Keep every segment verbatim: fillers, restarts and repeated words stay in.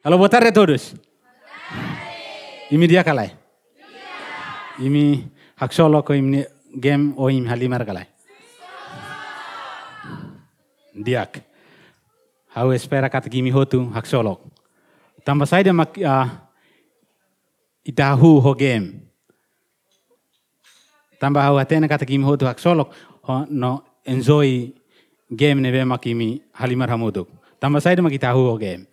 Alô, boa tarde a todos. Imi dia kalai. Imi haksolo ko imi game o imi halimar kalai. Diak. Hau espera kata kimi hotu haksolo. Tambah saya dia mak uh, itahu ho game. Tambah hau atena kata kimi hotu haksolo ho no enjoy game nebe mak imi halimar hamutuk. Tambah saya dia mak itahu ho game.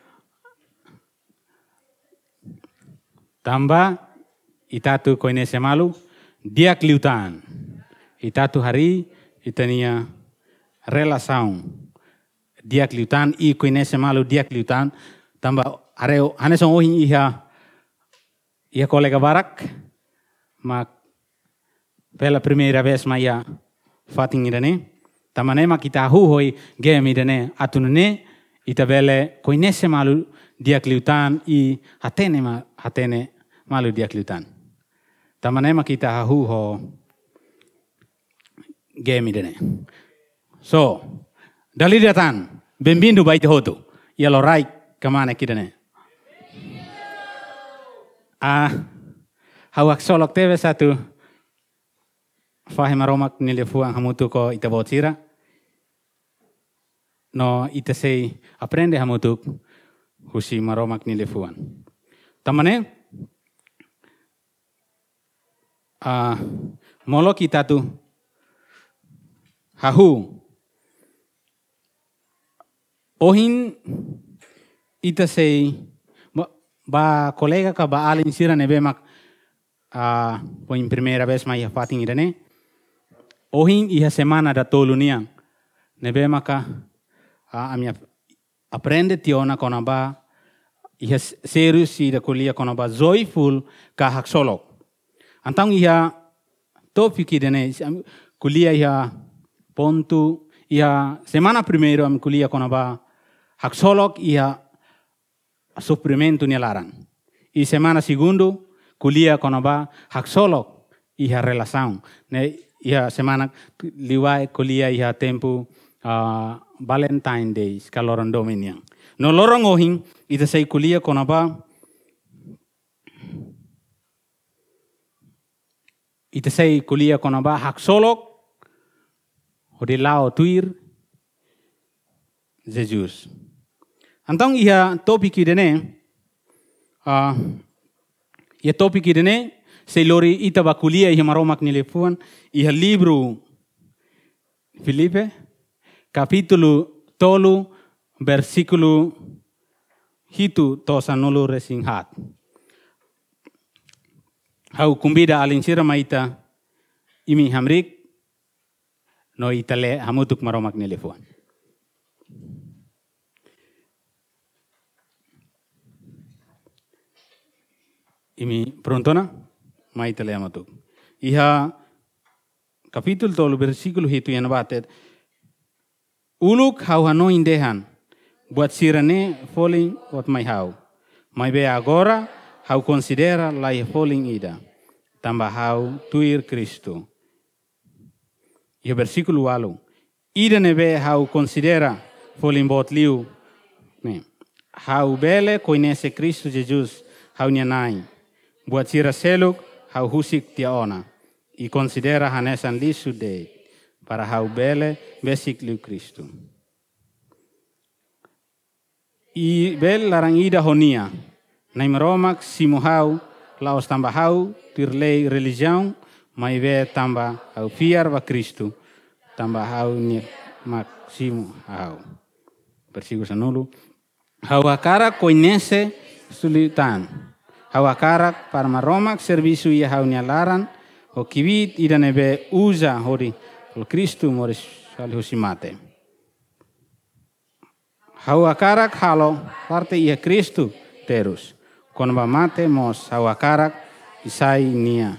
Tambah itatu koine semalu diak liutan. Itatu hari itania relasaun. Diak liutan i koine semalu diak liutan. Tambah areo hanesong ohin iha iha kolega barak mak pela primeira vez maya fating idane. Tamane mak itahu hoi game idane atunune itabele koine semalu diak liutan i hatene ma hatene malu diak liutan. Tamane mak itahu ho game idane. So, dali datan bem-vindo baita hotu. Ia lorai kamane kidane. Ah, hawak solok teve satu fahim aromak nilifuang hamutu ko ita botira. No ita sei aprende hamutuk husi maromak nilifuan. Tamane ah molo kita tu hahu ohin ita sei ba kolega ka ba alin sira nebe mak ah poin primeira vez mai fating idane ohin iha semana da tolunia nebe maka ah amia aprende tiona konaba iha serius ida kuliah konaba joyful ka haksolok antang iha topik idane kuliah iha pontu iha semana primeiro am kuliah konaba haksolok iha suprimento ni larang. I semana segundo kuliah konaba haksolok iha relasaun. Ne iha semana liwai kuliah iha tempo uh, Valentine Days kaloran dominiang. No lorong ohin ita sei kuliah konaba ita sei kuliah konaba haksolok hodilao tuir Jesus. Antang iha topik idene, uh, iha topik idene, selori ita ba kuliah iha maromak nilifuan, iha libro Filipe, capítulo tolu, versículo hitu tosa nulu resinghat. Hau kumbida alin sira maita imi hamrik, no itale hamutuk maromak nilifuan. Imi prontona mai tele amatuk. Iha capítulo tolu versículo hitu yang batet uluk hau hano indehan buat sirane falling what mai hau. Mai be agora hau considera lai falling ida. Tambah hau tuir Cristo. Iha versículo walu. Ida nebe hau considera falling bot liu. Ne. Hau bele koinese Cristo Jesus hau nyanai. Buat sira seluk hau husik tia ona. I considera hanesan lisu de para hau bele besik liu Kristu. I bel larang ida honia. Nai meromak simu hau laos tambah hau tirlei religião mai be tambah hau fiar wa Kristu. Tambah hau ni mak simu hau. Versículo sanulu. Hau akara koinese sulitan. Hau akarak para maromak servisu ia hau nialaran o kibit ida nebe uza hori o Kristu moris sali husimate. Hau akarak halo parte ia Kristu terus. Konba mate mos hau akarak isai nia.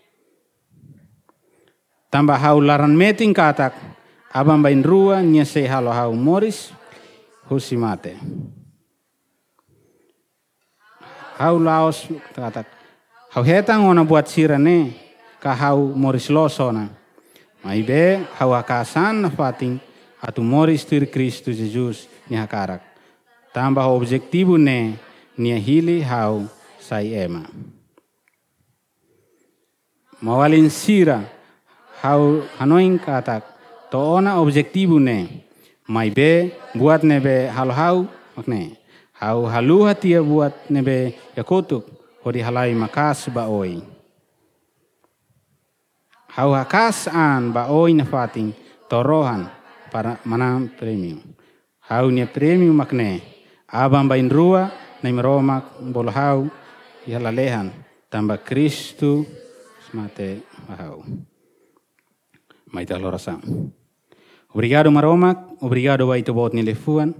Tambah hau laran meting katak abang bain rua nia se halo hau moris husimate. Hau laos katak hau hetang ona buat sirane ka hau moris losona. Mai be hau akasan na fating atu moris tir Kristu Jesus ni hakarak. tambah objetivo ne nia hili hau sai ema. Mawalin sira hau hanoin katak toona objetivo ne mai be buat nebe hal hau makne hau haluha tia buat nebe yakotuk hodi halai makas ba oi. Hau hakas an ba oi na fating torohan para manam premium. Hau nia premium makne abang bain rua na meromak bolo hau ihalalehan tambah Kristu mate hau. Maita lorasam. Obrigado maromak, obrigado vai to bot ni lefuan.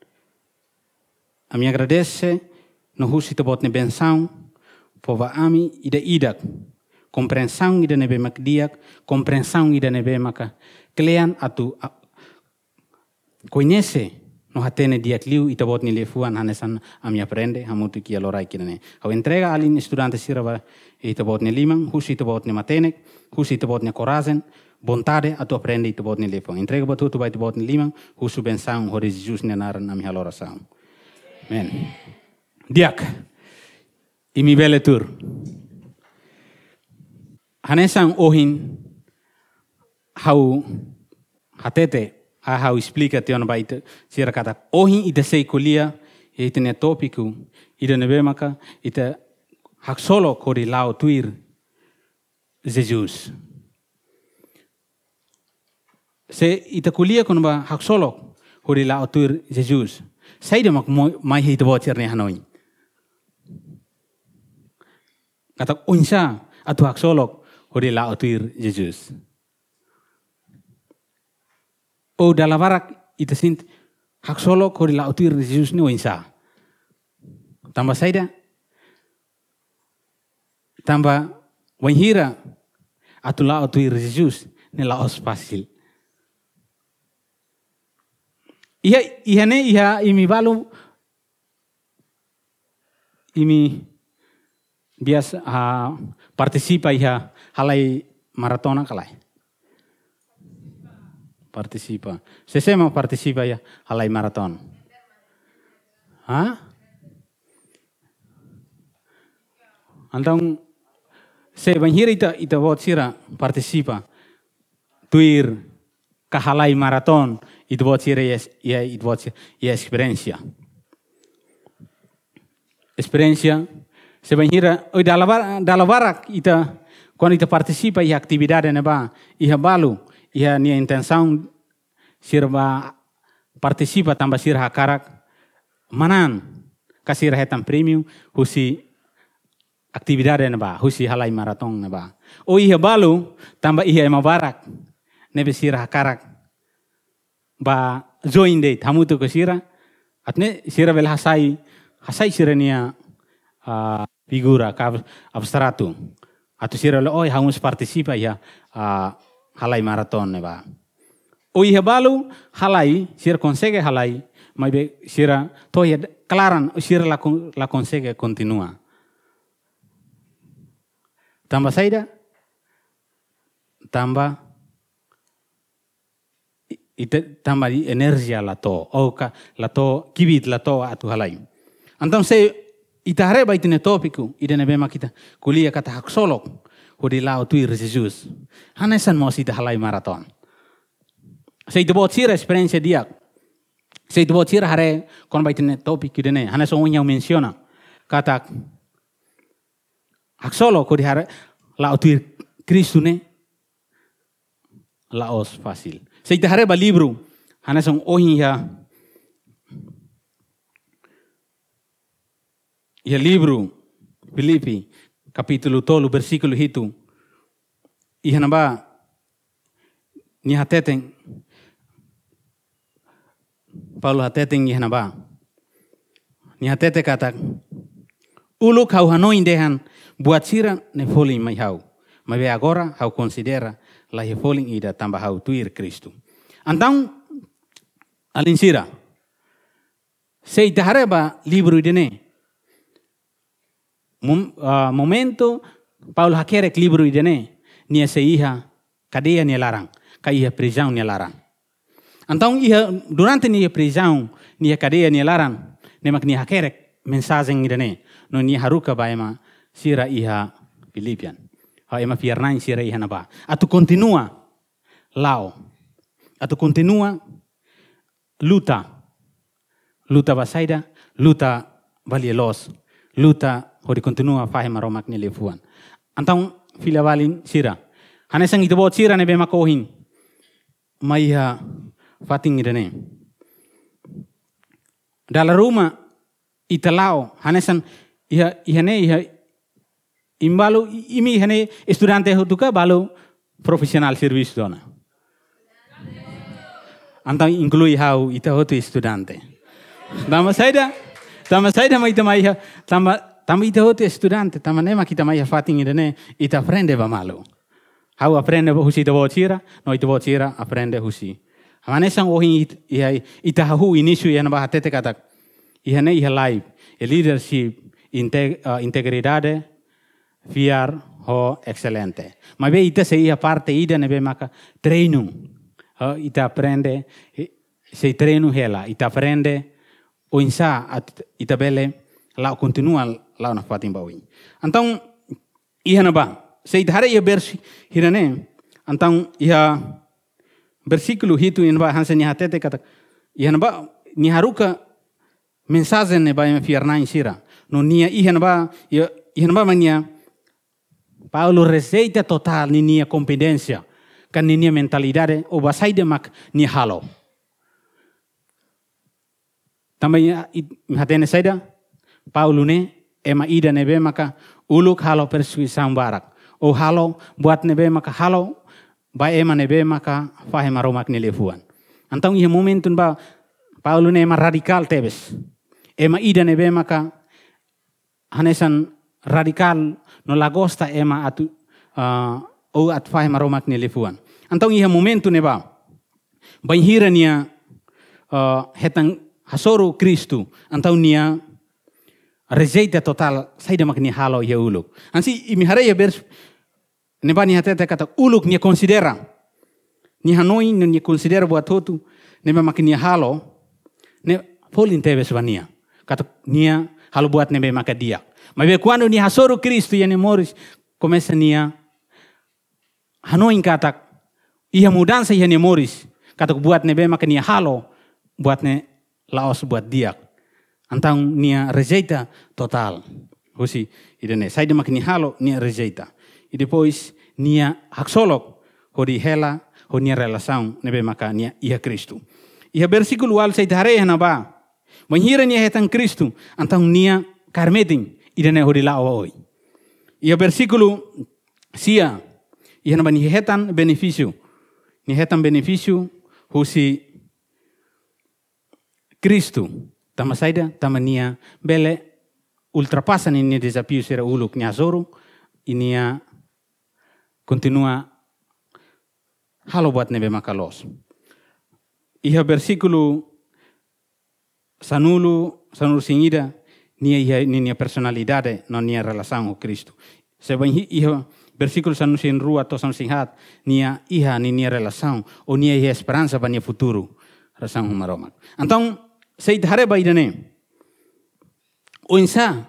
Ami agradece no husi to bot ni benção, pova ami ida idak. Compreensão ida nebe mak diak, compreensão ida nebe maka klean atu conhece no hatene diak liu ita bot ni lefuan hanesan ami aprende hamutu kia lorai kinane. Hau entrega alin estudante sirava ita bot ni limang, husi ita bot ni matenek, husi ita bot ni corazen, vontade atu aprende ita bot ni lefuan. Entrega batu tu bai ita bot ni limang, husu bensaung hori Jesus ni naran ami halora saung. Amen. Diak. Imi bele tur. Hanesang ohin hau hatete a hau explica te ona baita sira kata ohin ita sei kulia ita ne topiku ita nebe maka ita hak solo kori lao tuir Jesus. Se ita kulia kono ba hak solo kori lao tuir Jesus. Saida mak mai ita bocor ne hanoi. Kata unsa atu hak solo kori lao tuir Jesus. O dalawarak ita sint hak solo kori lao tuir Jesus ne unsa. Tambah saida tambah wanhira atu lao tuir Jesus ne laos fasil. Iha iha ne iha imi balu imi biasa uh, partisipa iha halai maratona kalai. Partisipa. Sesema partisipa ya halai maraton. Hah? Antang se banhira ita ita bot sira partisipa tuir kahalai maraton itu bot sira ya ya itu bot ya experiencia. Experiencia se banhira oi dalabar dalabarak ita quando ita participa e atividade na ba iha balu iha nia intenção sirva participa tambah sir hakarak manan kasir hetam premium husi atividade na ba husi halai maraton na ba o iha balu tambah iha mabarak nebe sir hakarak ba join date hamutu ko sira atne sira bel hasai hasai sira nia uh, figura ka abstrato atu sira lo oi hamus participa ya uh, halai maraton ne ba oi hebalu halai sira consegue halai mai be sira to ya claran sira la la consegue continua tambah saida tambah ita tambah energia la to o ka la to kibit la to atu halai antam se ita hareba itine topiku ida ne bema kita kulia kata hak solok hodi lao tuir Jesus hanesan mo sita halai maraton se ita bot sira experiência dia se ita bot sira hare kon ba itine topik ida ne haneson unya menciona kata hak solok hodi hare lao tuir Cristo ne laos fácil. Se ita hareba livro haneson ohin ya ya livro Filipi capítulo tolo versículo hitu ihanaba ni hateten Paulo hateten ihanaba ni hatete kata uluk hau hanoin dehan buat sira ne foling mai hau mas agora hau considera la foling ida tambah hau tuir Cristo. Antang alin sira se ita hareba livro idene momento Paulo hakerek libro idene nia se iha cadeia nia larang ka iha prisão nia larang. Então iha durante nia prisão nia cadeia nia larang nemak ni hakerek mensagem idane no ni haruka ba ema sira iha Filipian. Ha ema fiernain sira iha na ba. Atu continua lao. Atu continua luta. Luta basaida, luta valielos, luta hori continua fahe maromak ni lefuan. Antang fila valin sira. Hanesang itu bot sira ne bema kohin. Maiha fating idane. Dalam rumah italao hanesan iha ihane iha imbalu imi ihane estudante hutuka balu profesional service dona. Antang inclui hau ita hotu estudante. Tama saida, tama saida mai tama iha tama tama ita hotu estudante tama nema kita mai fating idane ita aprende ba malu. Hau aprende husi ita botira, no ita botira aprende husi. Hanesan ohin iha ita hu inisu iha ba hatete katak. Ihane iha live, e leadership, integ, uh, integridade, fiar ho excelente. Ma be ita se iha parte ida nebe maka treino. Uh, ita aprende se treino hela, ita aprende o insa at ita bele la continua la na fatin bawin. Antang iha na ba, se ita hare iha versi hirane, antang iha versículo hitu in ba hansen iha tete kata iha na ba ni haruka mensagem ne ba fiernain sira. No nia ihan ba ihan ba mania Paulo receita total ni nia competência kan ni nia mentalidade o basai de mak ni halo. Também hatene saida Paulo ne ema ida nebe maka uluk halo persuasão barak. O halo buat nebe maka halo ba ema nebe maka fahe maromak ni lefuan. Antang iha momentun ba Paulo ne ema radikal tebes. Ema ida nebe maka hanesan radikal no lagosta ema atu uh, o at fahe maromak ni lefuan. Antang iha momentu neba banhira nia uh, hetang hasoru Kristu antang nia rejeita total saida mak ni halo iha uluk. Ansi imi hare ya bers neba ni hatete kata uluk nia considera ni hanoi ni considera buat hotu neba mak ni halo ne polin tebes vania. Kata nia halo buat nebe maka dia. Mas quando nia hasoru Kristu ya moris começa nia hanoin kata iha mudança iha ne moris kata buat nebe maka nia halo buat ne laos buat dia. Antang nia rejeita total. Husi idene sai de maka nia halo nia rejeita. E depois nia haksolok hodi hela ho nia relação nebe maka nia iha Kristu. Iha versículo al sai tare na ba. Menhira nia hetan Kristu antang nia karmeting idane hodi lao oi. Ia versículo sia ia na ni hetan benefício. Ni hetan benefício husi Kristu tama saida tama nia bele ultrapassa ni desafio sera uluk nia zoru inia continua halo buat nebe makalos. Ia versículo sanulu sanulu singida nia iha nia personalidade no nia relação com Cristo. Se vai iha versículo sanu sin rua to sanu sinhat nia iha ni nia relação o nia iha esperança para nia futuro relação com Roma. Então sei dhare ba idane o insa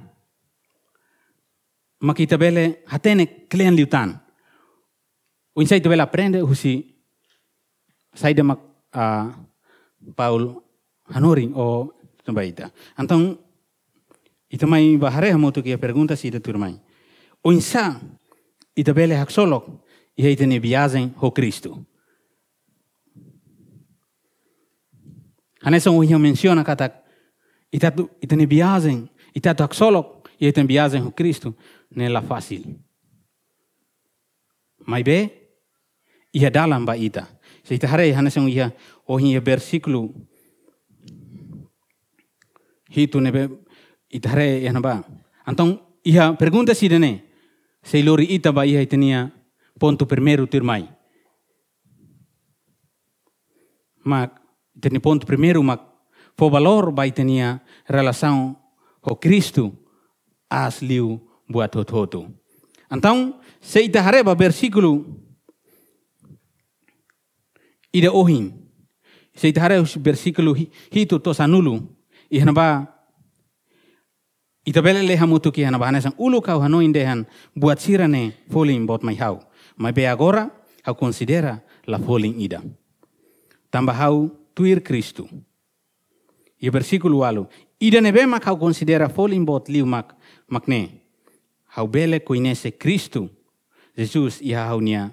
makita bele hatene klean liutan. O insa itu bele aprende husi saida mak uh, Paul hanoring o Baita. Então, ita mai bahare hamoto que a pergunta se ita turmai. O insa ita bele haksolok e ita ne viagem ho Cristo. Hanessa o ia menciona kata ita ita ne viagem, ita to haksolok e ita viagem ho Cristo nela fácil. Mai be ia dalam ba ita. Se ita hare hanessa o ia o ia versículo hitu nebe itare ya naba. Antong iha pergunta si dene. Se lori ita ba iha itania ponto primeiro tirmai. Mak teni ponto primeiro mak fo valor ba itania relação com Cristo as liu buat hoto. Antong se ita hareba versículo ida ohin. Se ita hare versículo hitu to sanulu. Ihanaba Itabele le hamutu ki hana bahana sang ulu kau hanoin dehan buat sirane foling bot mai hau. Mai be agora hau considera la foling ida. Tambah hau tuir Kristu. I versículo walu. Ida nebe mak hau considera foling bot liu mak makne. Hau bele koinese Kristu. Jesus iha hau nia.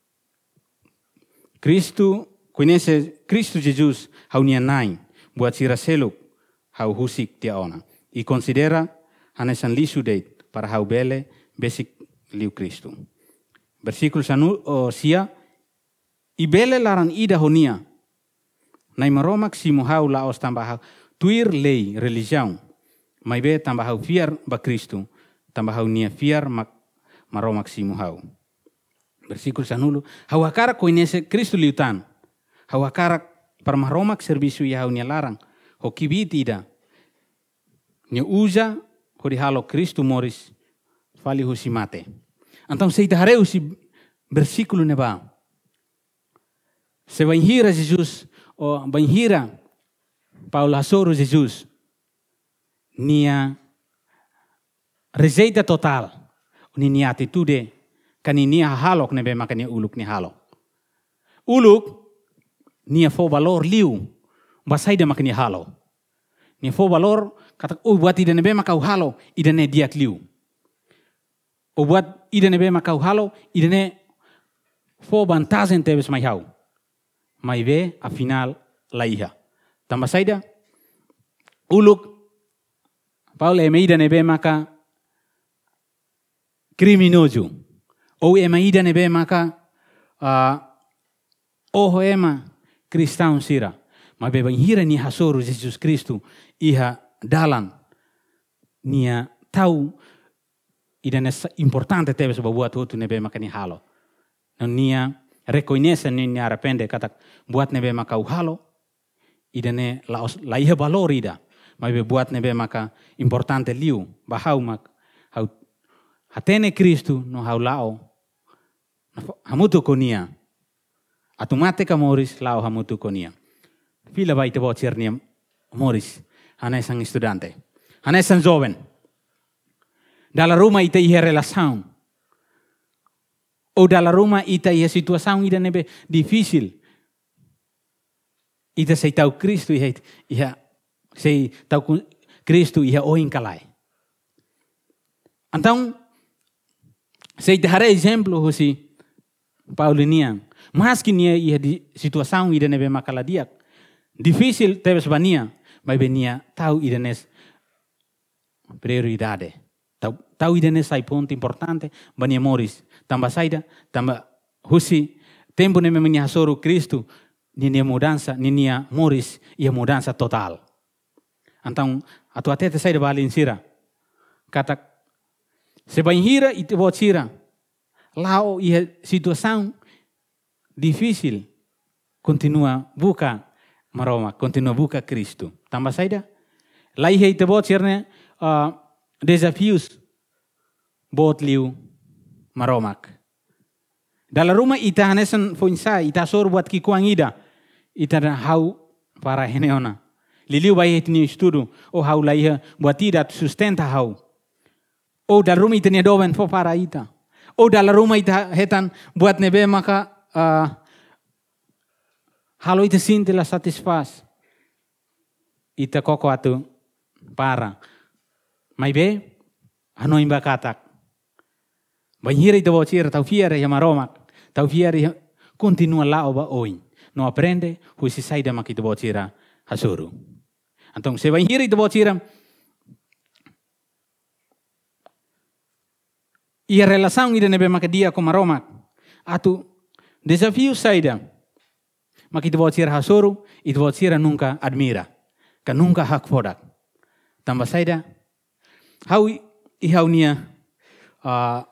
Kristu koinese Kristu Jesus hau nia nain. Buat sira seluk hau husik dia ona. I considera hanesan lisu date para hau bele basic liu Kristu. Versículo sanu o sia. I bele laran ida honia. Nai maromak si muhau laos tambah hau tuir lei religião. Mai be tambah hau fiar ba Kristu. Tambah hau nia fiar mak maromak si muhau. Versículo sanulo. Hau akara koinese Kristu liutan. Hau akara para maromak servisu ya hau nia larang. Ho kibit ida. Nia usa ho di halo Kristu moris fali husi mate. Então seita hareu si versículo neba. Se vai hira Jesus o vai hira Paulo hasoro Jesus. Nia receita total. Ni nia atitude kani nia halok nebe makanya uluk ni halok. Uluk nia fo valor liu basaida makanya halo. Nia fo valor kata oh buat ida nebe makau halo ida ne diak liu. O buat ida nebe makau halo ida ne fo bantazen tebes mai hau. Mai be afinal laiha. Tambah saida uluk Paulo ema ida nebe maka criminoso. Ou ema ida nebe maka uh, oho ema cristão sira. Mas beba hira ni hasoro Jesus Kristu iha dalan nia tau ida nessa importante tebe sebab buat hutu nebe maka ni halo. Nia reconhece ni nia arrepende kata buat nebe maka u halo ida ne la la iha valor ida. Mas be buat nebe maka importante liu bahau mak hau hatene Kristu no hau lao hamutu konia atumate ka moris lao hamutu konia fila vai te bocer nia moris hanai sang estudante hanai sang jovem dalla rumah ita ihe relação ou dalla rumah ita ihe situação ida nebe difícil ita sei tau Kristu ihe ihe sei tau Kristu ia oin kalai. Então, sei dar exemplo hosi Paulinian. Mas que nia ia di situação ida nebe makaladiak. Difícil tebes bania, mas benia tau ida nes prioridade. Tau tau ida nes sai ponto importante bania moris. Tambah saida, tambah hosi tempo nebe menia hasoro Kristu ninia mudança, ninia moris ia mudança total. Então, a tua teta sai de bala insira. Kata, se vai hira e te vou tirar. Lá e a situação difícil continua buka maroma, continua buka Cristo. Tambah saida. Lá e te vou tirar uh, desafios bot liu maromak. Dalam rumah ita hanesan foinsa ita sor buat kikuang ida. Ita hau para heneona. Liliu vai etni estudo o hau laiha buat tidak sustenta hau. O dalam rumah ita ni doven fo para ita. O dalam rumah ita hetan buat nebe maka uh, halo ita sinti la satisfaz. Ita koko atu para. Mai be ano imba katak. Banhira ita bocir tau fiare ya maromak. Tau fiare continua lá oba oin. No aprende huisi saida makita bocira hasuru. Então, se vai hiri te bocira e a relação ida nebe makadia com maromak. Atu desafio saida makita bocira hasuru e te bocira nunca admira. Ka nunca hak fodak. Tambah saida hau i hau nia uh,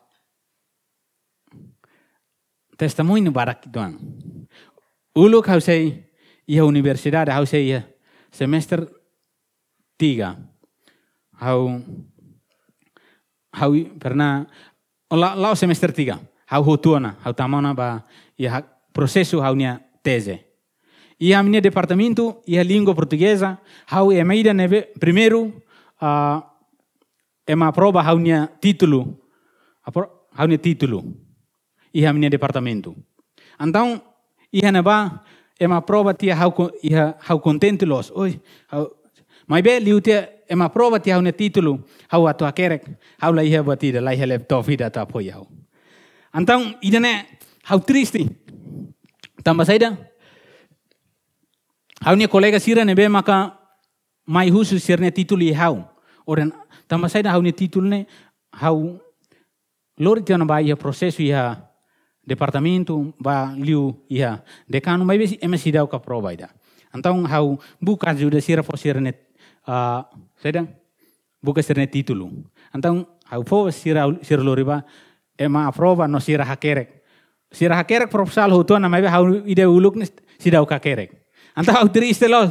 testemunho barak doang. Uluk hau sei ia universidade hau sei ia semester tiga. Hau hau pernah la la semester tiga. Hau hutuana, hau tamana ba ia processo hau nia tese. Ia minha departamento ia língua portuguesa, hau emaida neve primeiro uh, ema aprova haunia título, apro, haunia título, iha minha departamento. Então, iha neba, ema aprova tia hau, iha hau contente los, oi, hau, mas be liu tia, ema aprova tia haunia título, hau atu akerek, hau la iha batida, la iha laptop vida ta apoia hau. Então, idane, hau triste, tambah saida, haunia colega sira nebe maka, mai husu sirne título i hau, oran, tambah saida haunia título ne, hau, lori tia naba iha prosesu iha, departamento ba liu iha decano mai besi ema sidau ka prova ida. Então hau buka ajuda sira for sira net uh, sedang buka sira net título. Então hau fo sira sira loriba ema aprova no sira hakerek. Sira hakerek proposal hutuan na mai be hau ide uluk ni sidau ka kerek. Então hau triste los.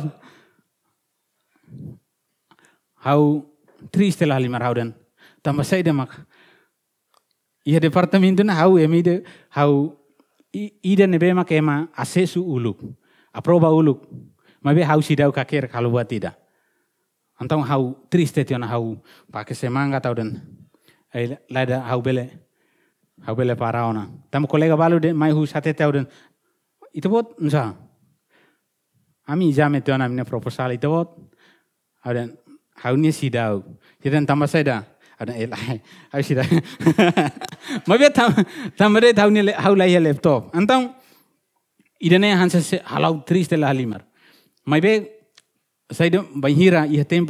Hau triste lah lima raudan. Tambah saida mak iha departamento na hau emide hau ida nebe mak ema asesu uluk aprova uluk mabe hau sidau kaker kalau buat tidak antong hau triste tiona hau pakai semanga tau dan lada hau bele hau bele paraona tamu kolega balu de mai hu sate tau dan itu bot nsa ami jame tiona mine proposal itu bot hau dan hau ni sidau jadi tambah saya ada elai, harus tidak. Mabia tam tamre tahu ni hau lai laptop. Antang idane hansa halau triste lah limar. Mabia saya dem banhira ia tempo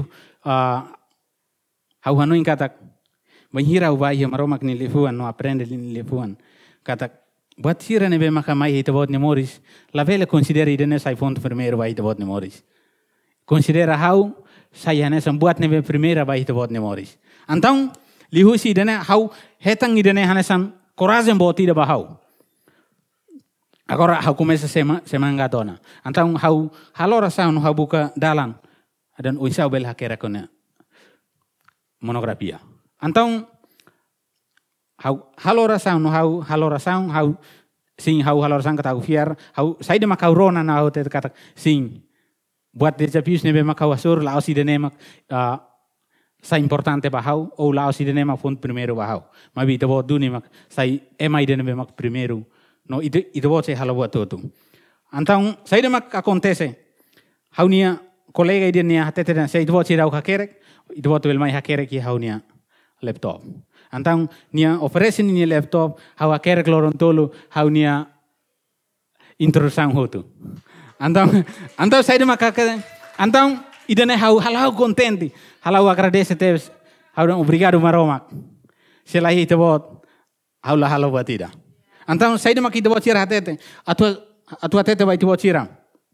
hau hanu ingkatak banhira ubai ia maromak ni lefuan no aprende ni lefuan katak buat sira nebe maka mai itu buat ni moris la vele considera idane sai fonte primeiro vai itu buat ni moris. Considera hau saya ne buat nebe primeira vai itu buat ni moris. Antang lihu si idane hau hetang idane hanesan korasem boti da bahau. Agora hau começa sema semanga dona. Antang hau halora sa no hau buka dalan dan uisau bel hakera kona monografia. Antang hau halora sa no hau halora sa hau sing hau halora sa kata fiar hau sai de makau rona na hau te kata sing buat desafios nebe makau asur la osi de nemak uh, sa importante bahau ou la osi de nemak font primeiro bahau. Mabi te bot duni mak sai emai de nebe mak primeiro no itu itu bot se halo buat tu. Antang sai de mak acontece hau nia kolega ide nia hatete dan sai itu bot se dau hakerek itu bot bel mai hakerek ki hau nia laptop. Antang nia operasi ni laptop hau hakerek loron tolu hau nia introdução hotu. Antang antang sai de mak antang idane hau halau contente halau agradece teus hau obrigado maromak selahi te bot hau la halau batida antang sai de mak te bot tira hatete atu atu hatete vai te bot tira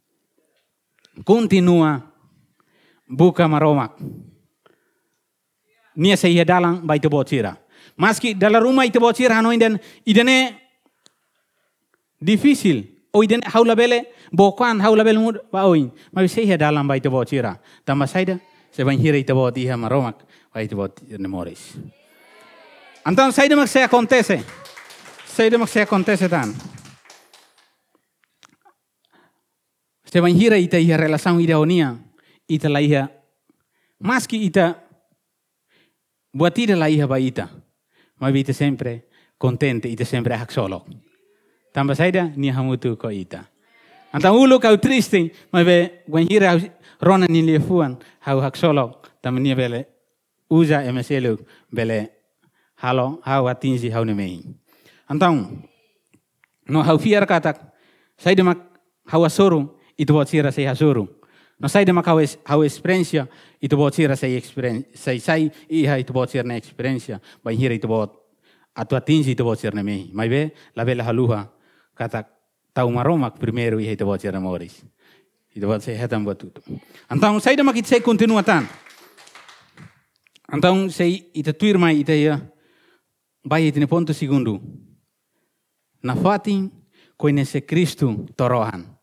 continua buka maromak nia sei dalang vai te bot tira maski dalam rumah te bot tira no idan idane difícil o idane hau la bele bokan hau la bele mud ba oin ma sei dalam vai te bot tira tambah saida se van hira ite bot iha maromak vai te bot ne moris. Então sai de mak se acontece. Sai de mak se acontece tan. Se van hira ite iha relação ideonia ite la iha maski ite buat ite la iha ba ita. Ma ite sempre contente ite sempre hak solo. Tambah saida ni hamutu ko ita. Então ulo kau triste ma be wan hira rona ni lefuan hau hak solo tamania bele usa emselu bele halo hau atinsi hau nemei. Antang no hau fiar katak sai de mak hau asuru itu bot sira sei asuru. No sai de mak hau hau experiência itu bot sira sei experiência sei sai iha itu bot sira na experiência bai hira itu bot atu atinsi itu bot sira nemei. Mai be la bele haluha katak tau maromak primeiro iha itu bot sira moris. Itu buat saya hetam buat tutup. Antang saya dah makit saya continuatan. Antang saya itu tuir mai itu ya. Bayi itu ne ponto segundo. Na fatin conhece Cristo torohan.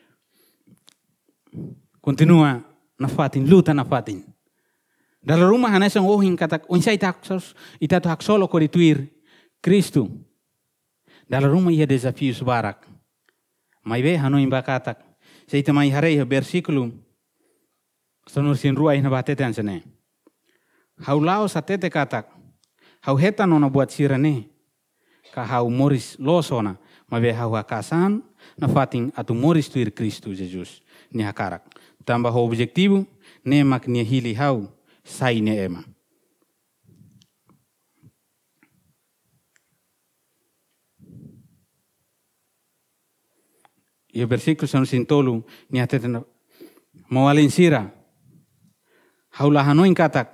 Continua na fatin luta na fatin. Dalam rumah hanya sang ohin kata unsai tak sos ita tu hak solo ko dituir Cristo. Dalam rumah ia desafio subarak. Mai be hanu imba katak. Saya temai hari versículo sonur sin ruai na batetan sene. hau lao satete katak, hau heta nona buat sirane, ka hau moris losona, mabe hau hakasan, na fating atu moris tuir Kristu Jesus, ni hakarak. Tambah ho objektivo, ne mak ni hili hau, sai ne ema. E o versículo são sintolu ni atete na mau alin sira. Hau lahanoin katak.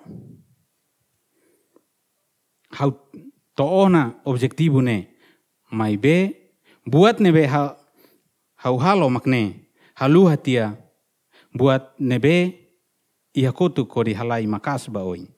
Hau toona objektivo ne. Mai be buat nebe hau, hau halo makne. Halu hatia buat nebe ia kotu kori halai makas baoi.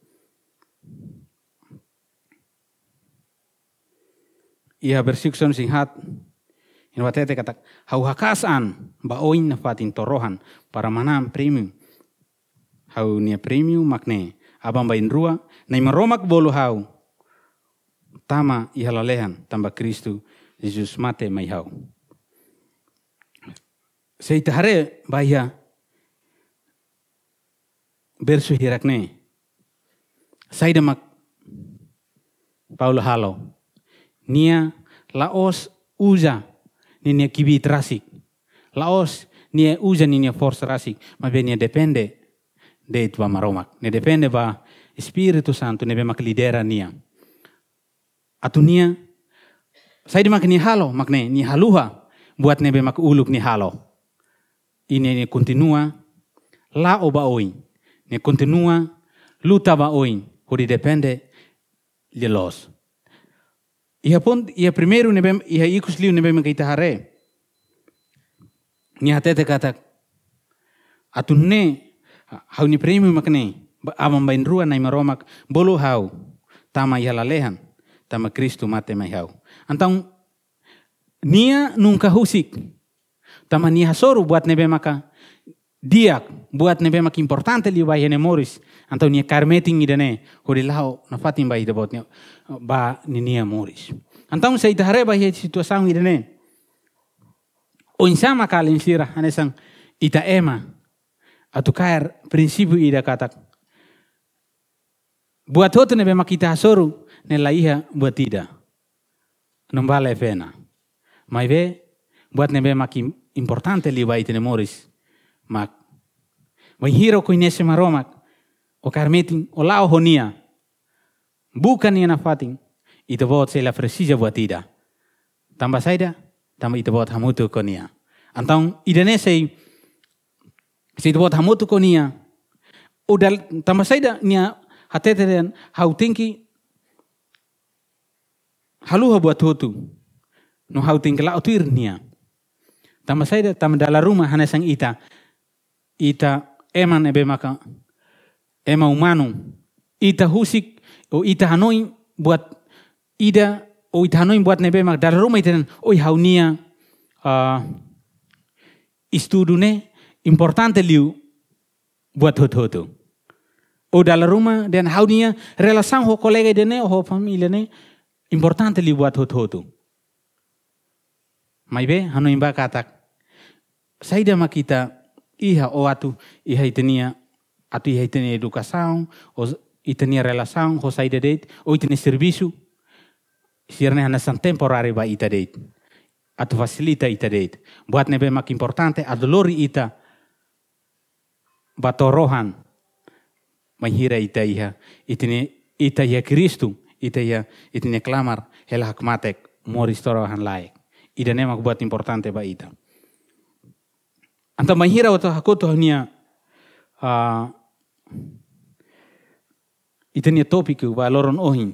Ia versículo são singhat. Ina watete katak hau hakasan baoin na fatin torohan para manam premium. Hau nia premium makne abang bain rua na maromak bolu hau tama ihalalehan tamba Kristu Jesus mate mai hau. Seita hare bahia bersu hirakne saida mak Paulo halo nia laos uza ninia kibi rasik. Laos nia uja ninia force rasik. Mabe nia depende de itu maromak. Nia depende ba Espiritu Santo nebe mak lidera nia. Atu nia saya mak ni halo makne ni haluha buat nebe mak uluk ni halo. Ini ni continua la oba oin. Ni continua luta ba oin. Hodi depende lielos. Ia pun ia primeiro nebe ia ikus liu nebe kita hare. Ni hatete katak atunne hau ni premium makne amam bain rua nai maromak bolu hau tama ia lalehan tama Kristu mate mai hau. Antang nia nunca husik tama nia soru buat nebe maka diak buat nebe mak importante liu bai hene moris. Antau nia karmeting idane hodi lau na fatim bai debot nia ba ni nia moris. Antau sa itahare bai he situação idane. O insama kali insira hanesang ita ema atu kair prinsipio ida katak. Buat hotu nebe mak ita soru ne laiha buat tidak. Nombala pena. Mai be buat nebe mak importante liu bai tene moris. Mak vai hiro ko inese maromak o karmeting o lao honia bukan ia na fating ita bot sela precisa buat ida tambah saida tambah ita bot hamutu konia antang idane sei sei ita bot hamutu konia udal tambah saida nia hatete den hau tingki haluha buat hotu no hau tingki la otuir nia tambah saida tambah dalam rumah hanesang ita ita eman ebe maka ema humano ita husik o ita hanoi buat ida o ita hanoi buat nebe mak dalam rumah ita oi haunia uh, istudune importante liu buat hot-hoto o dalam rumah dan haunia relasan ho kolega dene o ho familia ne importante liu buat hot-hoto mai be hanoi ba katak saida makita iha o atu iha itenia atu iha itenia educação o itenia relação ho saida date o itenia serviço sirne hanasan temporário ba ita date atu facilita ita date buat nebe mak importante adolori ita batorohan mahira ita iha itenia ita ya Kristu ita ya itenia clamar hela hakmatek moris torohan laik ida ne mak buat importante ba ita. Anta mahira wata hakoto hania uh, itania topiku ba loron ohin.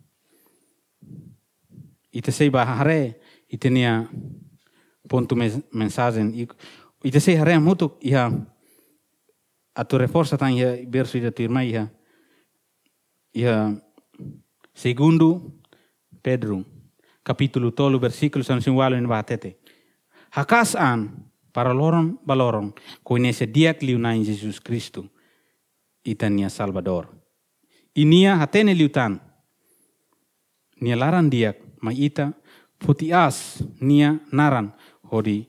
Ita sei ba hare itania ponto mensagen. Ita sei hare mutu iha atu reforça tan iha verso ida turma iha iha segundo Pedro capítulo tolu versículo san sinwalo in batete. Hakas an para loron baloron koinese diak liunain Jesus Kristu itania Salvador. Inia hatene liutan nia laran diak ma ita putias nia naran hodi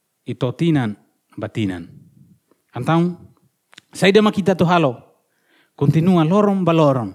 itotinan batinan. Antang saida makita to halo Continua lorong balorong.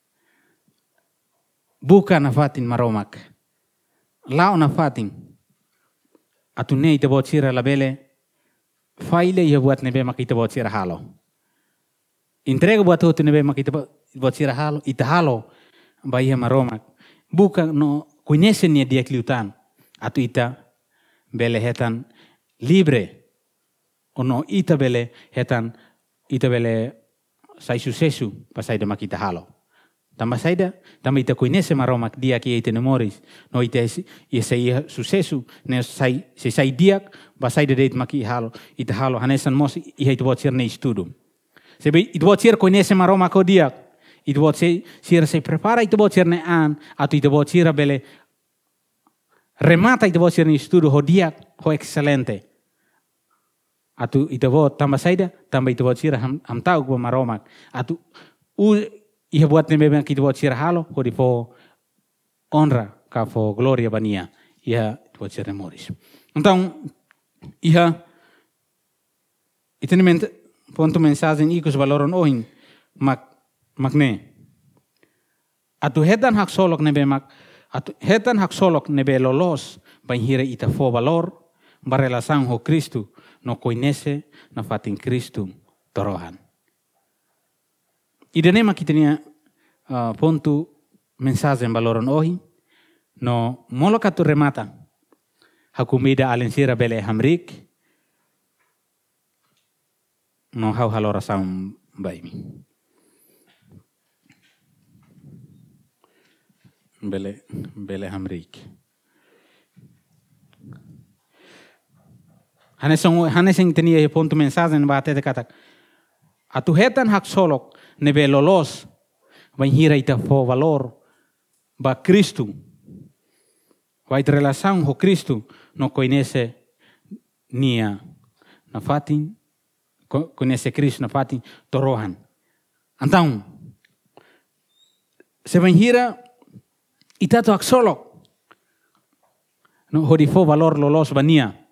Buka na fatin maromak. Lao na fatin. Atu ne ita buat sira labele. Faile ia buat nebe mak ita buat sira halo. Entrega buat hotu nebe mak ita buat sira halo. Ita halo. Ba ia maromak. Buka no conhece nia dia kliutan. Atu ita bele hetan libre. Ono ita bele hetan ita bele sai sucesso pasai de makita halo. Tamba saida, tamba ita conhece maromak dia que ite memoris. No ita ia sai sucesso, ne sai se sai dia pasai de date maki halo. Ita halo hanesan mos ia ita buat sir ne estudo. Sebe ita buat sir conhece maromak o dia. Ita buat sir se prepara ita buat sir ne an atau ita buat sir bele remata ita buat sir ne estudo ho dia ho excelente. Atu ita buat tambah saida, tambah ita buat sira ham, ham tahu gua maromak. Atu u ia buat nebe kita buat sira halo, kodi fo honra ka fo gloria bania. Ia buat sira moris. Então ia iteniment ponto mensagem ikos valoron ohin mak makne. Atu hetan hak solok nebe mak atu hetan hak solok nebe lolos banhira ita fo valor ba relação ho Cristo. No conhece na fatin Cristo torohan. Ida nema kita nia uh, ponto mensagem valoron ohi no molo katu remata hakumida alensira bele hamrik no hau halora sam baimi. Bele bele hamrik. Hanesong hanesing tenia e ponto mensagem ba te kata. Atu hetan hak solok nebe lolos vai hira ita fo valor ba Cristo. Vai relação ho Cristo no conhece nia na fatin conhece Cristo na fatin torohan. Então se vai hira ita to hak solok no hodi fo valor lolos bania.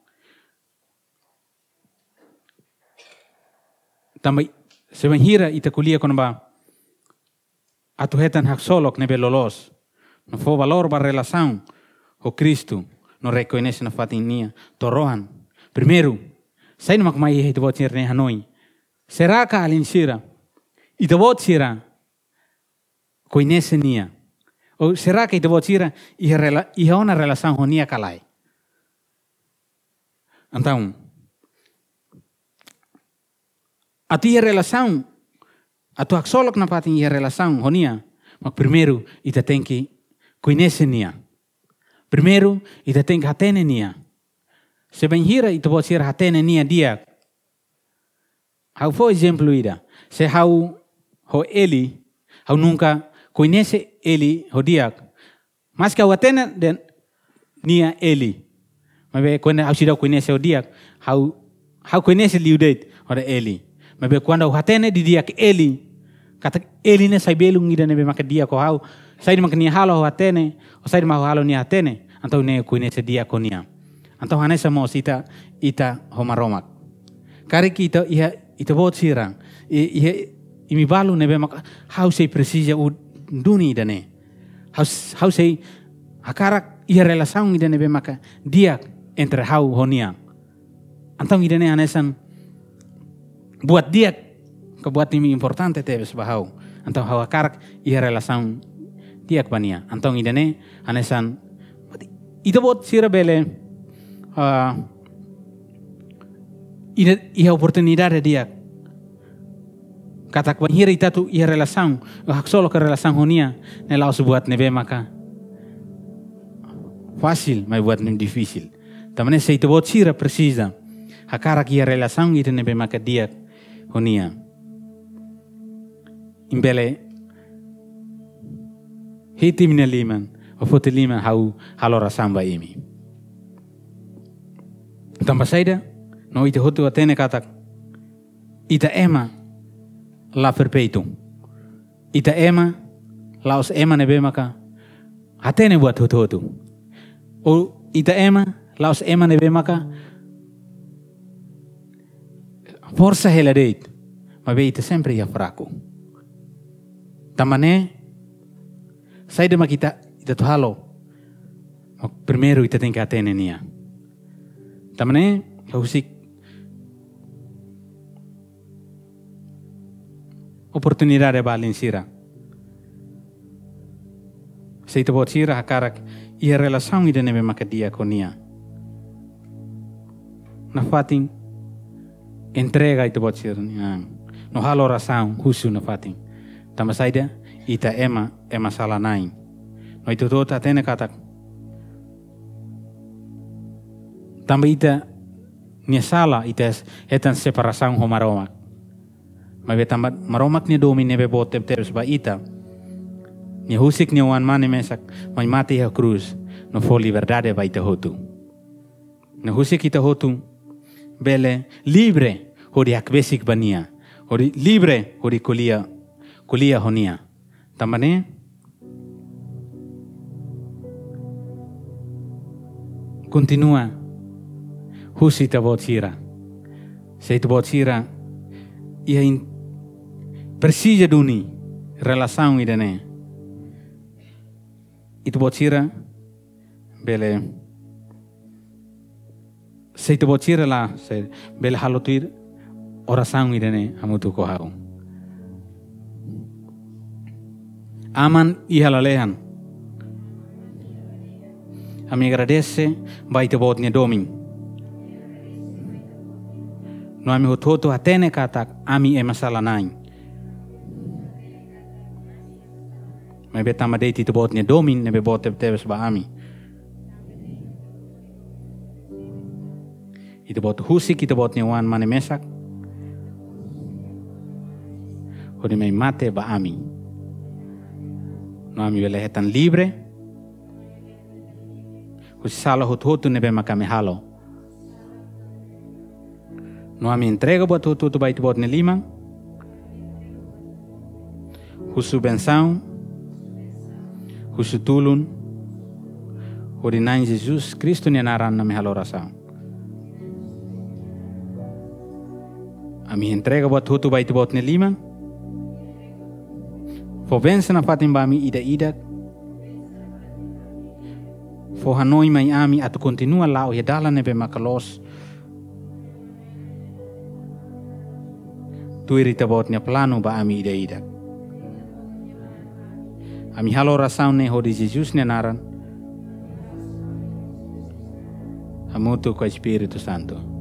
Também se hira ita kulia kono ba atu hetan hak solok nebe lolos no fo valor ba relação ho Cristo no reconhece na fatinia torohan. Primeiro sai no makmai ita bot sir ne hanoi será ka alin sira ita bot sira conhece nia ou será que ita bot sira iha rela iha ona relação ho nia kalai. Então atu ia relação, atu hak solok na patin ia relação honia, mak primeiro ita tem que conhecer nia. Primeiro ita tem que hatene nia. Se bem hira ita buat sir hatene nia dia. Hau for exemplo ida. Se hau ho Eli, hau nunca conhece Eli ho dia. Mas que hau hatene den nia Eli. Mas quando hau sida conhece ho dia, hau hau conhece liudet ora Eli. Mas quando o hatene di dia ke Eli, kata Eli ne sai belung ida ne be maka dia ko hau, sai mak ni halo ho hatene, o sai ma halo ni hatene, antau ne ko ne se dia ko nia. Antau hanesa mo ita ita ho maromak. Kari kita ia ita bot sirang, ia imi balu ne be maka hau sei precisa u duni ida ne. Hau hau sei hakarak ia relação ida ne be maka dia entre hau ho nia. Antau ida ne hanesan buat dia kebuat ini importante tebes bahau antau hawa karak ia relação dia kebania antau idane hanesan ida bot sira bele uh, ida ia oportunidade dia kata kwan hira ita tu ia relação hak solo ke relação honia ne laos buat nebe maka fácil mas buat nem difícil tamane se ita bot sira precisa hakarak ia relação ita nebe maka dia honia. Imbele hiti mina liman o fote liman hau halora samba imi. Tambah saida no ite hotu atene katak ita ema la perpetuum. Ita ema laos ema nebe maka atene buat hotu hotu. O ita ema laos ema nebe maka força hela deit, mas ita sempre ia fraco. Tamane, sai de makita ita tu halo. Primeiro ita tem que atene nia. Tamane, husik oportunidade balin sira. Sei te bot sira hakarak ia relação ida nebe makadia konia. Na fating entrega ita bot sira niang. No halo rasaun husu na fating. Tama saida ita ema ema salah nain. No itu tota tene katak. Tamba ita nia sala ita etan separação ho maromak. Mas tamba maromak ni domi nebe bot terus ba ita. Nia husik nia wan mane mesak mai mati ha cruz no fo liberdade ba ita hotu. Na husik ita hotu bele libre hori akbesik bania. Hori libre hori kulia kulia honia. Tambane continua husi ta bot sira. Sei ta bot sira ia in persija duni relação idane. Itu bot sira bele sei ta bot sira la sei bele halotir oração idane amutu ko hau. Aman e halalehan. Ami agradece vai te bot ne domin. No ami hototo atene katak ami e masalah nain. Mai betama deiti te bot ne domin ne be bot te teves ba ami. Ite bot husik ite bot ne wan mane mesak. Hodi mai mate ba ami. No ami vele hetan libre. Husi sala hotu nebe makame halo. No ami entrega buat hotu tu baiti bot ne limang. Husu benção. Husu tulun. Hodi nain Jesus Kristo ni naran na me halo rasaw. Ami entrega buat hotu baiti bot ne limang. Fo vensa na fatin bami ida-ida. Fo hanoi mai ami atu continua lao ya dala nebe makalos. Tu irita botnya plano ba ami ida-ida. Ami halo rasaun ne hodi Jesus ne naran. Amutu ko Espiritu Santo.